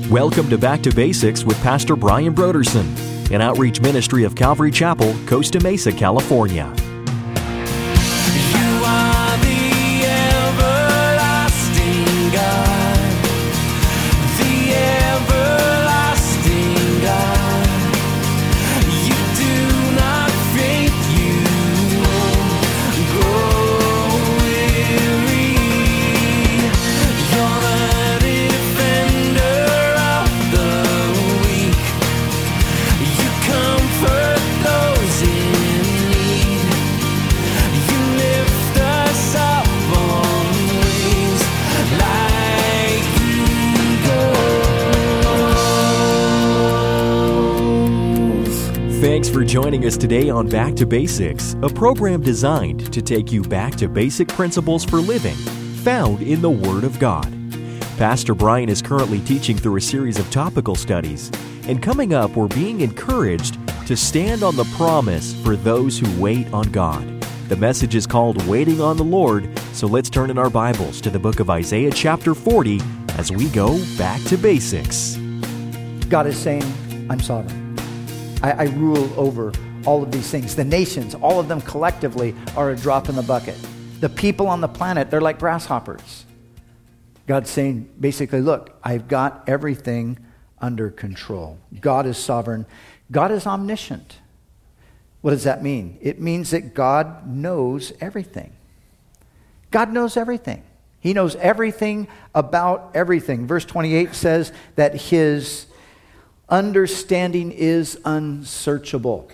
Welcome to Back to Basics with Pastor Brian Broderson, an outreach ministry of Calvary Chapel, Costa Mesa, California. You are the everlasting God, the everlasting God. You do not faint, you won't grow weary. You're the defender of the weak. You comfort those in need. You lift us up on wings like eagles. Thanks for joining us today on Back to Basics, a program designed to take you back to basic principles for living found in the Word of God. Pastor Brian is currently teaching through a series of topical studies, and coming up, we're being encouraged to stand on the promise for those who wait on God. The message is called Waiting on the Lord, so let's turn in our Bibles to the book of Isaiah chapter 40 as we go back to basics. God is saying, I'm sovereign. I rule over all of these things. The nations, all of them collectively, are a drop in the bucket. The people on the planet, they're like grasshoppers. God's saying, basically, look, I've got everything under control. God is sovereign. God is omniscient. What does that mean? It means that God knows everything. God knows everything. He knows everything about everything. Verse 28 says that His understanding is unsearchable.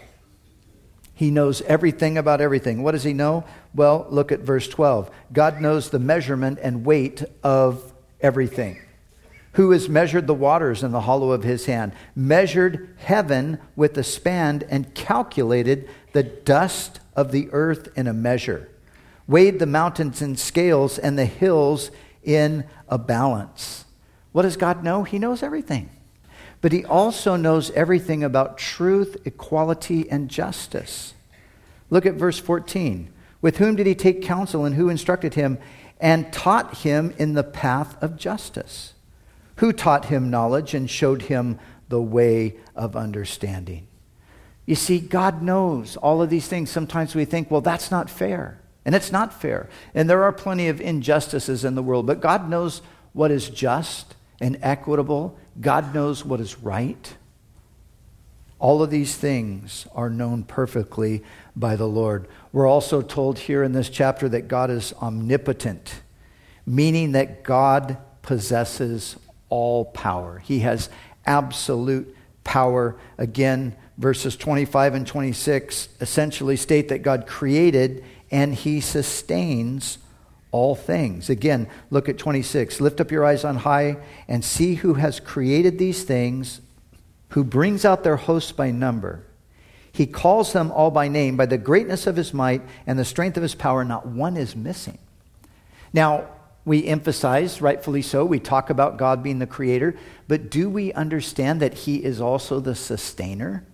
He knows everything about everything. What does He know? Well, look at verse 12. God knows the measurement and weight of everything. Who has measured the waters in the hollow of His hand, measured heaven with a span, and calculated the dust of the earth in a measure, weighed the mountains in scales and the hills in a balance. What does God know? He knows everything. But He also knows everything about truth, equality, and justice. Look at verse 14. With whom did He take counsel, and who instructed Him and taught Him in the path of justice? Who taught Him knowledge and showed Him the way of understanding? You see, God knows all of these things. Sometimes we think, well, that's not fair. And it's not fair. And there are plenty of injustices in the world. But God knows what is just and equitable. God knows what is right. All of these things are known perfectly by the Lord. We're also told here in this chapter that God is omnipotent, meaning that God possesses all power. He has absolute power. Again, verses 25 and 26 essentially state that God created and He sustains all things. Again, look at 26. Lift up your eyes on high and see who has created these things, who brings out their hosts by number. He calls them all by name, by the greatness of His might and the strength of His power, not one is missing. Now, we emphasize, rightfully so, we talk about God being the creator, but do we understand that He is also the sustainer?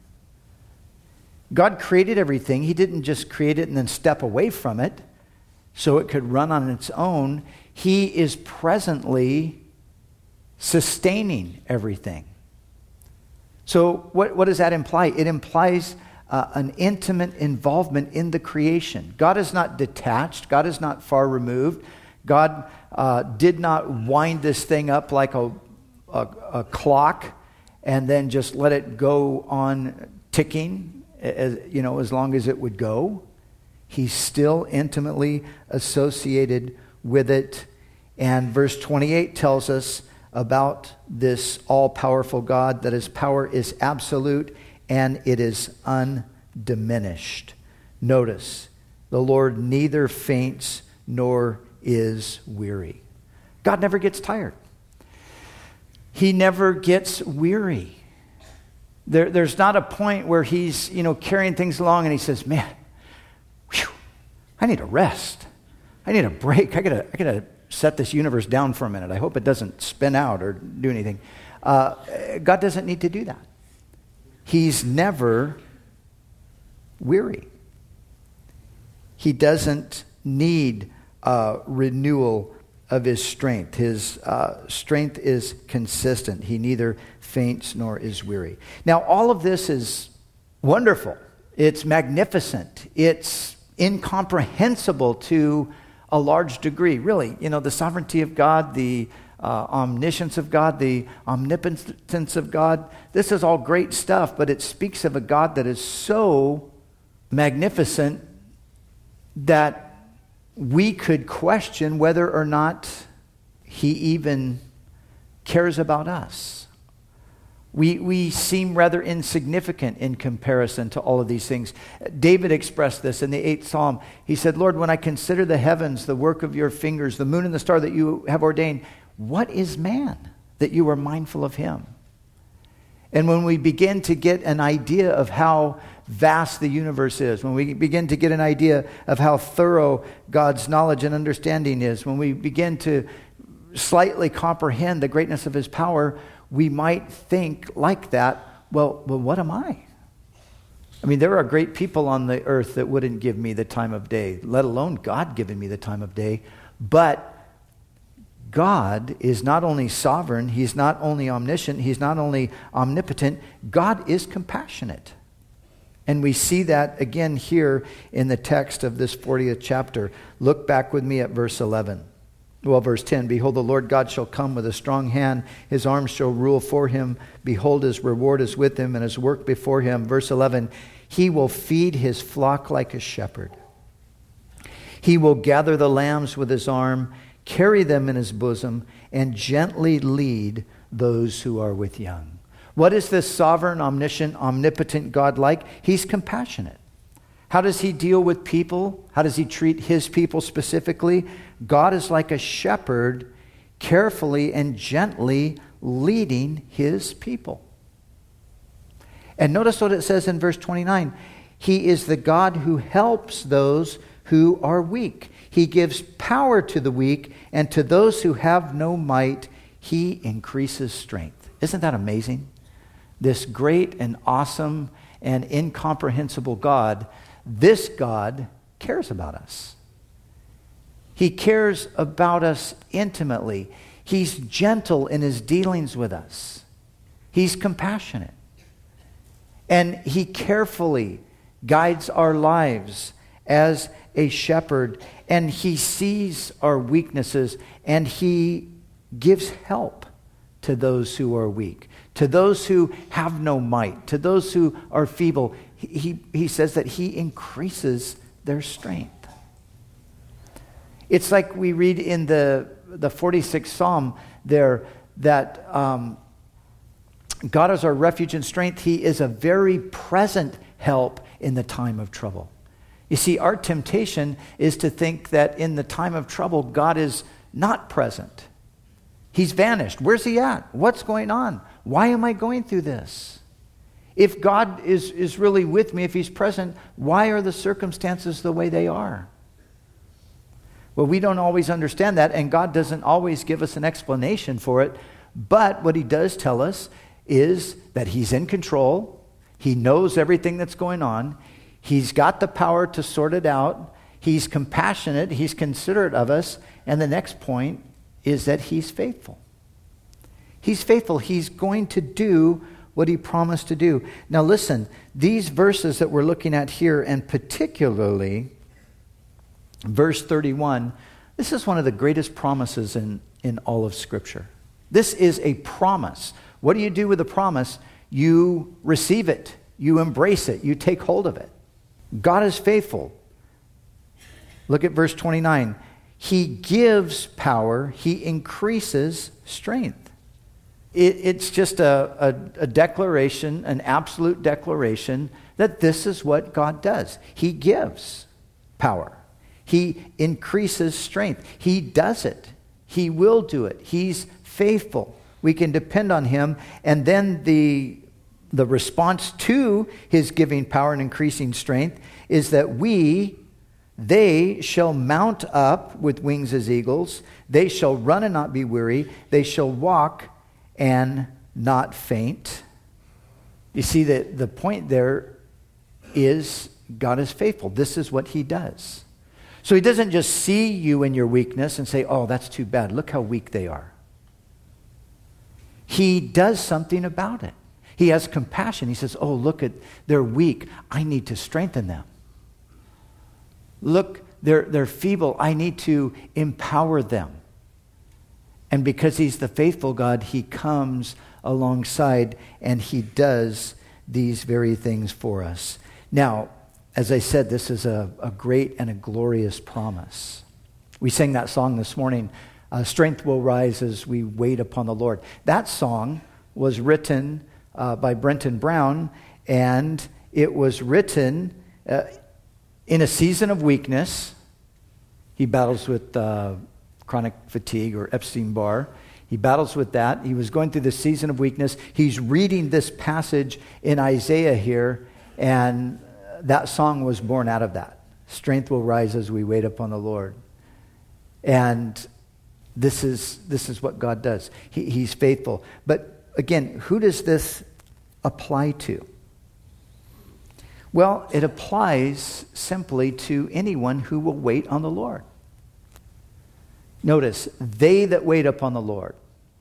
God created everything. He didn't just create it and then step away from it so it could run on its own. He is presently sustaining everything. So what does that imply? It implies an intimate involvement in the creation. God is not detached. God is not far removed. God did not wind this thing up like a clock and then just let it go on ticking, as long as it would go. He's still intimately associated with it. And verse 28 tells us about this all-powerful God, that His power is absolute and it is undiminished. Notice, the Lord neither faints nor is weary. God never gets tired. He never gets weary. There's not a point where He's, carrying things along and He says, man, I need a rest. I need a break. I gotta set this universe down for a minute. I hope it doesn't spin out or do anything. God doesn't need to do that. He's never weary. He doesn't need renewal of his strength. His strength is consistent. He neither faints nor is weary. Now, all of this is wonderful. It's magnificent. It's incomprehensible to a large degree. Really, the sovereignty of God, the omniscience of God, the omnipotence of God. This is all great stuff, but it speaks of a God that is so magnificent that we could question whether or not he even cares about us. We seem rather insignificant in comparison to all of these things. David expressed this in the 8th Psalm. He said, Lord, when I consider the heavens, the work of your fingers, the moon and the star that you have ordained, what is man that you are mindful of him? And when we begin to get an idea of how vast the universe is, when we begin to get an idea of how thorough God's knowledge and understanding is, when we begin to slightly comprehend the greatness of his power, we might think like that, well, what am I? I mean, there are great people on the earth that wouldn't give me the time of day, let alone God giving me the time of day. But God is not only sovereign, he's not only omniscient, he's not only omnipotent, God is compassionate. And we see that again here in the text of this 40th chapter. Look back with me at verse 11. Well, verse 10, behold, the Lord God shall come with a strong hand. His arm shall rule for him. Behold, his reward is with him and his work before him. Verse 11, he will feed his flock like a shepherd. He will gather the lambs with his arm, carry them in his bosom, and gently lead those who are with young. What is this sovereign, omniscient, omnipotent God like? He's compassionate. How does he deal with people? How does he treat his people specifically? God is like a shepherd, carefully and gently leading his people. And notice what it says in verse 29. He is the God who helps those who are weak. He gives power to the weak, and to those who have no might, he increases strength. Isn't that amazing? This great and awesome and incomprehensible God, this God cares about us. He cares about us intimately. He's gentle in his dealings with us. He's compassionate. And he carefully guides our lives as a shepherd, and he sees our weaknesses, and he gives help to those who are weak, to those who have no might, to those who are feeble. He says that he increases their strength. It's like we read in the 46th Psalm there that God is our refuge and strength. He is a very present help in the time of trouble. You see, our temptation is to think that in the time of trouble, God is not present. He's vanished. Where's he at? What's going on? Why am I going through this? If God is really with me, if he's present, why are the circumstances the way they are? Well, we don't always understand that, and God doesn't always give us an explanation for it. But what he does tell us is that he's in control. He knows everything that's going on. He's got the power to sort it out. He's compassionate. He's considerate of us. And the next point is that he's faithful. He's faithful. He's going to do what he promised to do. Now listen, these verses that we're looking at here, and particularly verse 31, this is one of the greatest promises in all of Scripture. This is a promise. What do you do with a promise? You receive it. You embrace it. You take hold of it. God is faithful. Look at verse 29. He gives power. He increases strength. It's just a declaration, an absolute declaration that this is what God does. He gives power. He increases strength. He does it. He will do it. He's faithful. We can depend on him. And then the response to his giving power and increasing strength is that they shall mount up with wings as eagles. They shall run and not be weary. They shall walk and not faint. You see, the point there is God is faithful. This is what he does. So he doesn't just see you in your weakness and say, oh, that's too bad. Look how weak they are. He does something about it. He has compassion. He says, oh, look, they're weak. I need to strengthen them. Look, they're feeble. I need to empower them. And because he's the faithful God, he comes alongside and he does these very things for us. Now, as I said, this is a great and a glorious promise. We sang that song this morning, Strength Will Rise as We Wait Upon the Lord. That song was written by Brenton Brown, and it was written in a season of weakness. He battles with chronic fatigue or Epstein-Barr. He battles with that. He was going through this season of weakness. He's reading this passage in Isaiah here, and that song was born out of that. Strength will rise as we wait upon the Lord. And this is what God does. He's faithful. But again, who does this apply to? Well, it applies simply to anyone who will wait on the Lord. Notice, they that wait upon the Lord.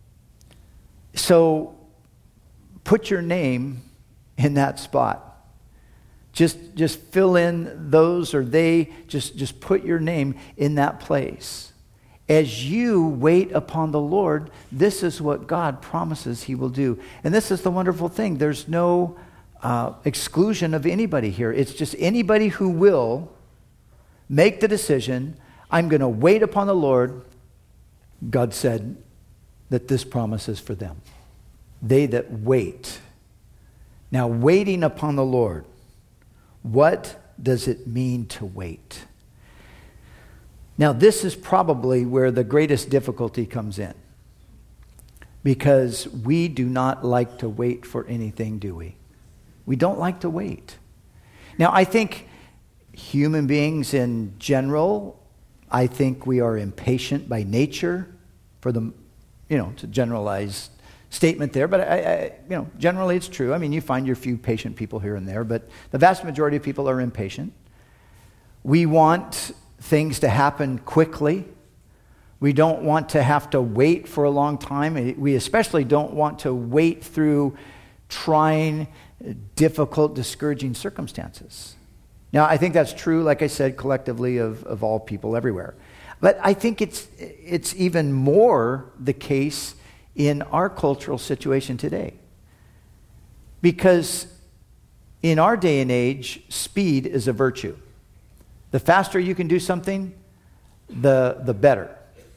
So put your name in that spot. Just fill in those or they, just put your name in that place. As you wait upon the Lord, this is what God promises he will do. And this is the wonderful thing. There's no exclusion of anybody here. It's just anybody who will make the decision, I'm going to wait upon the Lord. God said that this promise is for them. They that wait. Now, waiting upon the Lord. What does it mean to wait? Now, this is probably where the greatest difficulty comes in. Because we do not like to wait for anything, do we? We don't like to wait. Now, I think human beings in general, I think we are impatient by nature, for the, it's a generalized statement there, but I generally it's true. I mean, you find your few patient people here and there, but the vast majority of people are impatient. We want things to happen quickly. We don't want to have to wait for a long time. We especially don't want to wait through trying, difficult, discouraging circumstances. Now, I think that's true, like I said, collectively of all people everywhere. But I think it's even more the case in our cultural situation today. Because in our day and age, speed is a virtue. The faster you can do something, the better.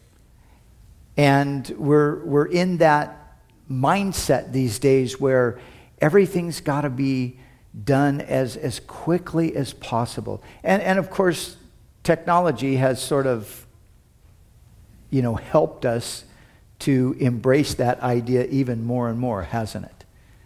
And we're in that mindset these days where everything's got to be done as quickly as possible. And of course, technology has sort of, helped us to embrace that idea even more and more, hasn't it?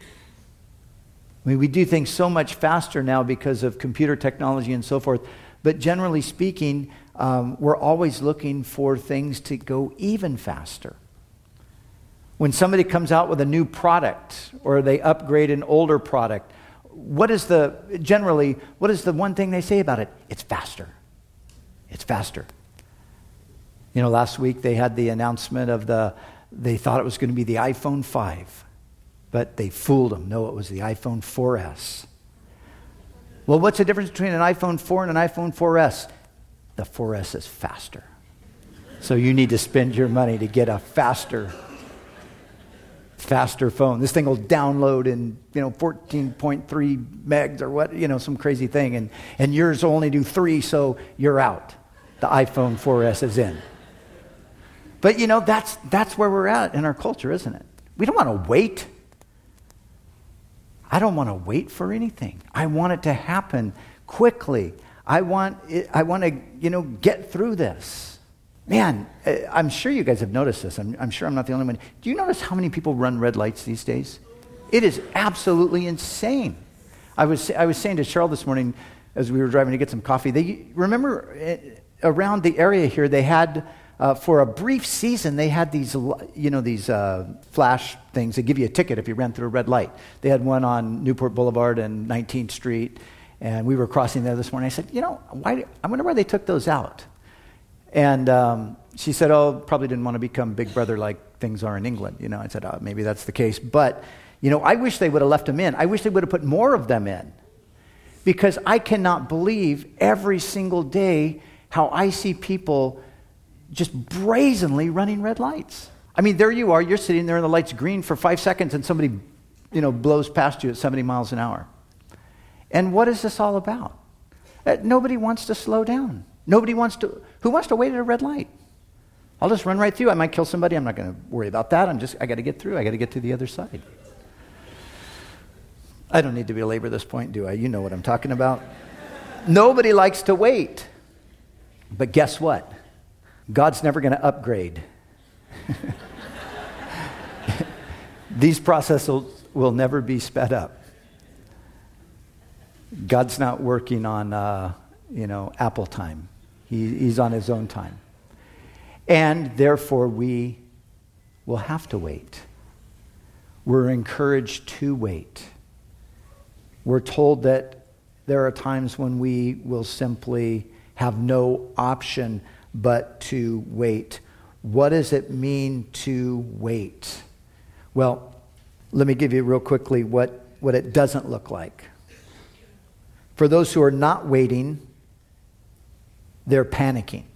I mean, we do things so much faster now because of computer technology and so forth, but generally speaking, we're always looking for things to go even faster. When somebody comes out with a new product or they upgrade an older product, what is the one thing they say about it? It's faster. It's faster. Last week they had the announcement of they thought it was going to be the iPhone 5, but they fooled them. No, it was the iPhone 4S. Well, what's the difference between an iPhone 4 and an iPhone 4S? The 4S is faster. So you need to spend your money to get a faster phone. This thing will download in 14.3 megs or what, some crazy thing, and yours will only do 3, so you're out. The iPhone 4S is in. But that's where we're at in our culture, isn't it? We don't want to wait. I don't want to wait for anything. I want it to happen quickly. I want to get through this. Man, I'm sure you guys have noticed this. I'm sure I'm not the only one. Do you notice how many people run red lights these days? It is absolutely insane. I was saying to Cheryl this morning as we were driving to get some coffee. Remember around the area here they had for a brief season they had these flash things that give you a ticket if you ran through a red light. They had one on Newport Boulevard and 19th Street, and we were crossing there this morning. I said, I wonder why they took those out. And she said, oh, probably didn't want to become Big Brother like things are in England. I said, oh, maybe that's the case. But, I wish they would have left them in. I wish they would have put more of them in. Because I cannot believe every single day how I see people just brazenly running red lights. I mean, there you are, you're sitting there and the light's green for 5 seconds and somebody, blows past you at 70 miles an hour. And what is this all about? Nobody wants to slow down. Who wants to wait at a red light? I'll just run right through. I might kill somebody. I'm not going to worry about that. I got to get through. I got to get to the other side. I don't need to belabor this point, do I? You know what I'm talking about. Nobody likes to wait. But guess what? God's never going to upgrade. These processes will never be sped up. God's not working on, Apple time. He's on his own time. And therefore, we will have to wait. We're encouraged to wait. We're told that there are times when we will simply have no option but to wait. What does it mean to wait? Well, let me give you real quickly what it doesn't look like. For those who are not waiting, they're panicking.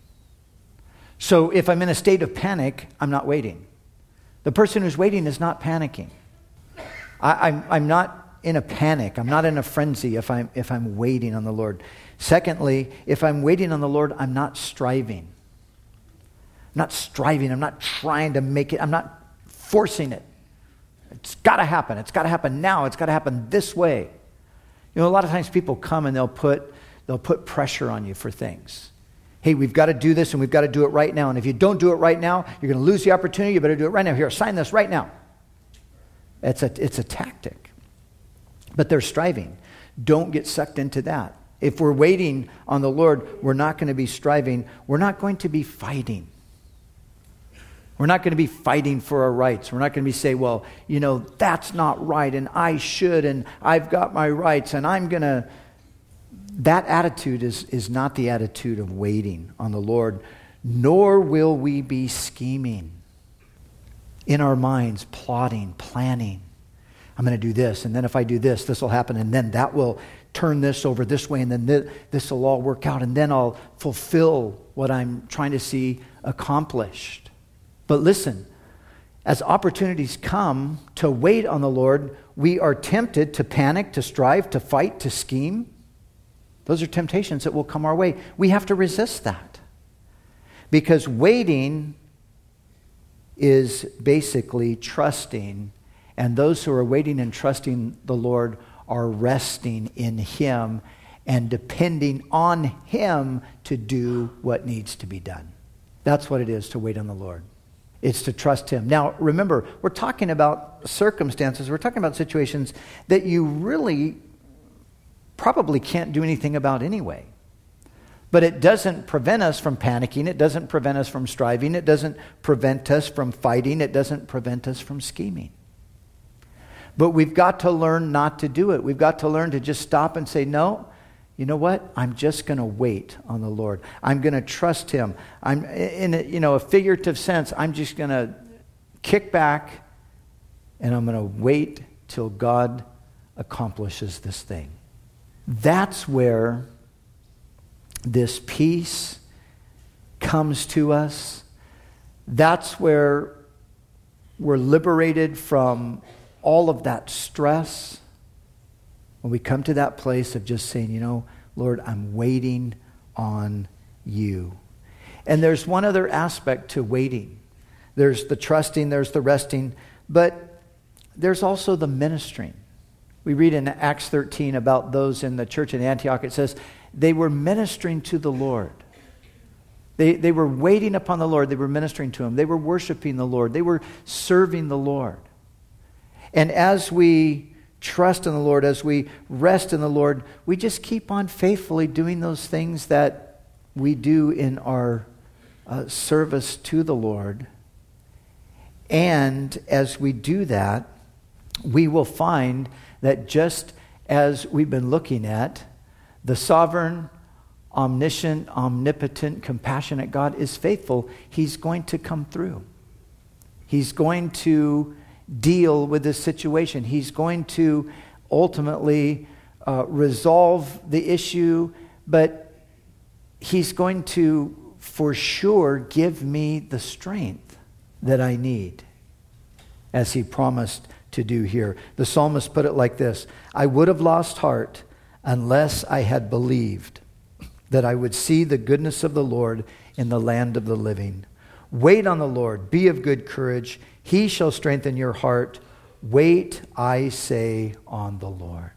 So if I'm in a state of panic, I'm not waiting. The person who's waiting is not panicking. I'm not in a panic. I'm not in a frenzy if I'm waiting on the Lord. Secondly, if I'm waiting on the Lord, I'm not striving. I'm not striving. I'm not trying to make it. I'm not forcing it. It's got to happen. It's got to happen now. It's got to happen this way. A lot of times people come and they'll put pressure on you for things. Hey, we've got to do this and we've got to do it right now. And if you don't do it right now, you're going to lose the opportunity. You better do it right now. Here, sign this right now. It's a tactic. But they're striving. Don't get sucked into that. If we're waiting on the Lord, we're not going to be striving. We're not going to be fighting. We're not going to be fighting for our rights. We're not going to be saying, well, that's not right and I should and I've got my rights and I'm going to... That attitude is not the attitude of waiting on the Lord, nor will we be scheming in our minds, plotting, planning. I'm going to do this, and then if I do this, this will happen, and then that will turn this over this way, and then this will all work out, and then I'll fulfill what I'm trying to see accomplished. But listen, as opportunities come to wait on the Lord, we are tempted to panic, to strive, to fight, to scheme. Those are temptations that will come our way. We have to resist that. Because waiting is basically trusting, and those who are waiting and trusting the Lord are resting in Him and depending on Him to do what needs to be done. That's what it is to wait on the Lord. It's to trust Him. Now, remember, we're talking about circumstances. We're talking about situations that you really probably can't do anything about anyway. But it doesn't prevent us from panicking. It doesn't prevent us from striving. It doesn't prevent us from fighting. It doesn't prevent us from scheming. But we've got to learn not to do it. We've got to learn to just stop and say, no, you know what? I'm just going to wait on the Lord. I'm going to trust Him. I'm in a figurative sense, I'm just going to kick back and I'm going to wait till God accomplishes this thing. That's where this peace comes to us. That's where we're liberated from all of that stress. When we come to that place of just saying, Lord, I'm waiting on you. And there's one other aspect to waiting. There's the trusting, there's the resting, but there's also the ministering. We read in Acts 13 about those in the church in Antioch. It says they were ministering to the Lord. They were waiting upon the Lord. They were ministering to Him. They were worshiping the Lord. They were serving the Lord. And as we trust in the Lord, as we rest in the Lord, we just keep on faithfully doing those things that we do in our service to the Lord. And as we do that, we will find that just as we've been looking at, the sovereign, omniscient, omnipotent, compassionate God is faithful, He's going to come through. He's going to deal with this situation. He's going to ultimately resolve the issue, but He's going to, for sure, give me the strength that I need, as He promised to do here. The psalmist put it like this: I would have lost heart unless I had believed that I would see the goodness of the Lord in the land of the living. Wait on the Lord, be of good courage. He shall strengthen your heart. Wait, I say, on the Lord.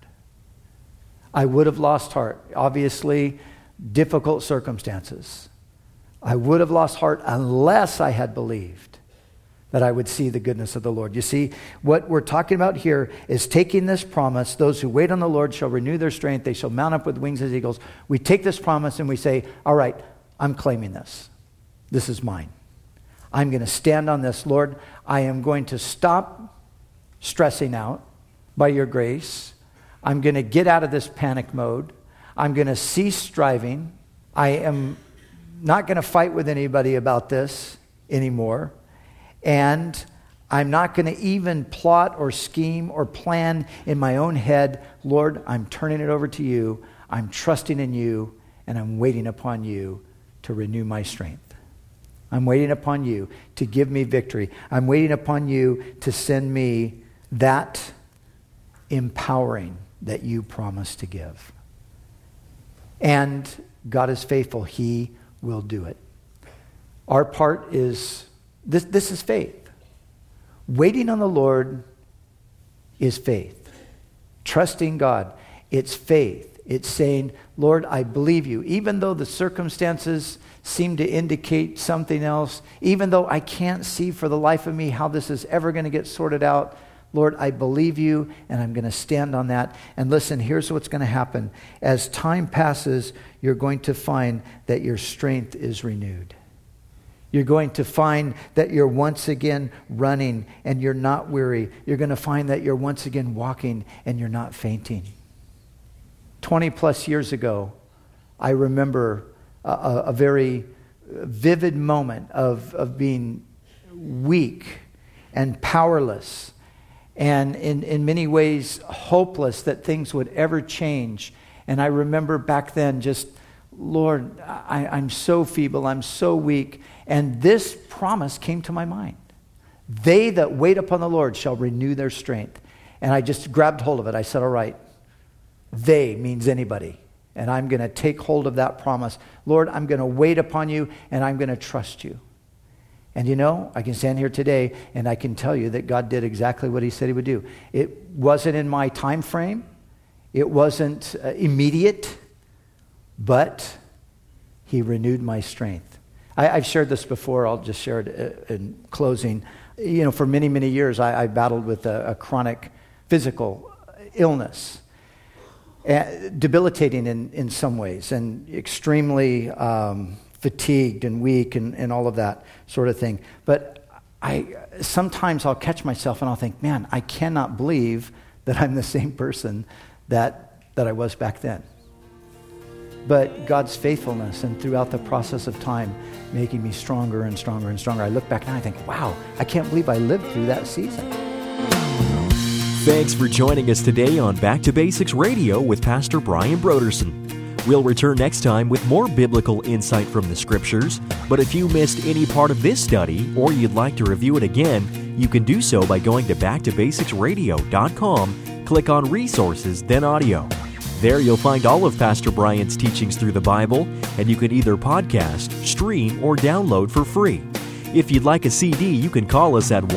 I would have lost heart. Obviously, difficult circumstances. I would have lost heart unless I had believed that I would see the goodness of the Lord. You see, what we're talking about here is taking this promise: those who wait on the Lord shall renew their strength. They shall mount up with wings as eagles. We take this promise and we say, all right, I'm claiming this. This is mine. I'm going to stand on this. Lord, I am going to stop stressing out by your grace. I'm going to get out of this panic mode. I'm going to cease striving. I am not going to fight with anybody about this anymore. And I'm not going to even plot or scheme or plan in my own head. Lord, I'm turning it over to you. I'm trusting in you, and I'm waiting upon you to renew my strength. I'm waiting upon you to give me victory. I'm waiting upon you to send me that empowering that you promised to give. And God is faithful. He will do it. Our part is, this is faith. Waiting on the Lord is faith. Trusting God, it's faith. It's saying, Lord, I believe you. Even though the circumstances seem to indicate something else, even though I can't see for the life of me how this is ever going to get sorted out, Lord, I believe you, and I'm going to stand on that. And listen, here's what's going to happen. As time passes, you're going to find that your strength is renewed. You're going to find that you're once again running and you're not weary. You're going to find that you're once again walking and you're not fainting. 20 plus years ago, I remember a very vivid moment of being weak and powerless and in many ways hopeless that things would ever change. And I remember back then just, Lord, I'm so feeble, I'm so weak. And this promise came to my mind. They that wait upon the Lord shall renew their strength. And I just grabbed hold of it. I said, all right, they means anybody. And I'm going to take hold of that promise. Lord, I'm going to wait upon you and I'm going to trust you. And you know, I can stand here today and I can tell you that God did exactly what he said he would do. It wasn't in my time frame. It wasn't immediate, but he renewed my strength. I've shared this before. I'll just share it in closing. You know, for many, many years, I battled with a chronic physical illness. Debilitating in some ways, and extremely fatigued and weak and all of that sort of thing. But sometimes I'll catch myself and I'll think, man, I cannot believe that I'm the same person that I was back then. But God's faithfulness and throughout the process of time making me stronger and stronger and stronger. I look back now and I think, wow, I can't believe I lived through that season. Thanks for joining us today on Back to Basics Radio with Pastor Brian Brodersen. We'll return next time with more biblical insight from the Scriptures, but if you missed any part of this study or you'd like to review it again, you can do so by going to backtobasicsradio.com, click on Resources, then Audio. There you'll find all of Pastor Brian's teachings through the Bible, and you can either podcast, stream, or download for free. If you'd like a CD, you can call us at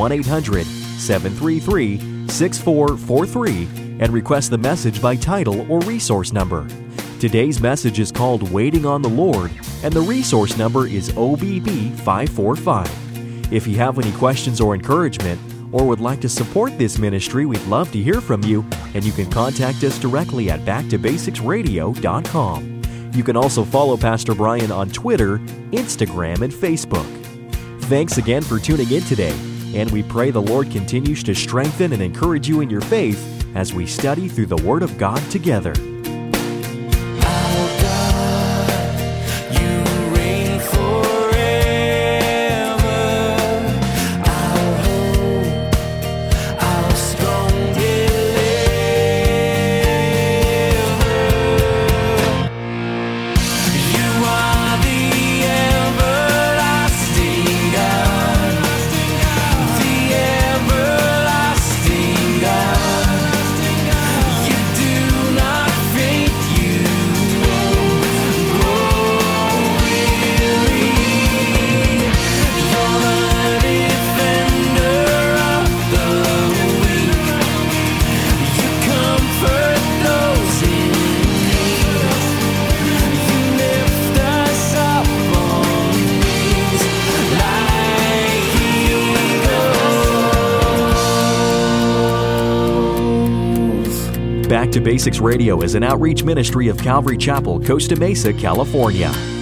1-800-733-6443 and request the message by title or resource number. Today's message is called Waiting on the Lord, and the resource number is OBB 545. If you have any questions or encouragement, or would like to support this ministry, we'd love to hear from you, and you can contact us directly at backtobasicsradio.com. You can also follow Pastor Brian on Twitter, Instagram, and Facebook. Thanks again for tuning in today, and we pray the Lord continues to strengthen and encourage you in your faith as we study through the Word of God together. Our God Back to Basics Radio is an outreach ministry of Calvary Chapel, Costa Mesa, California.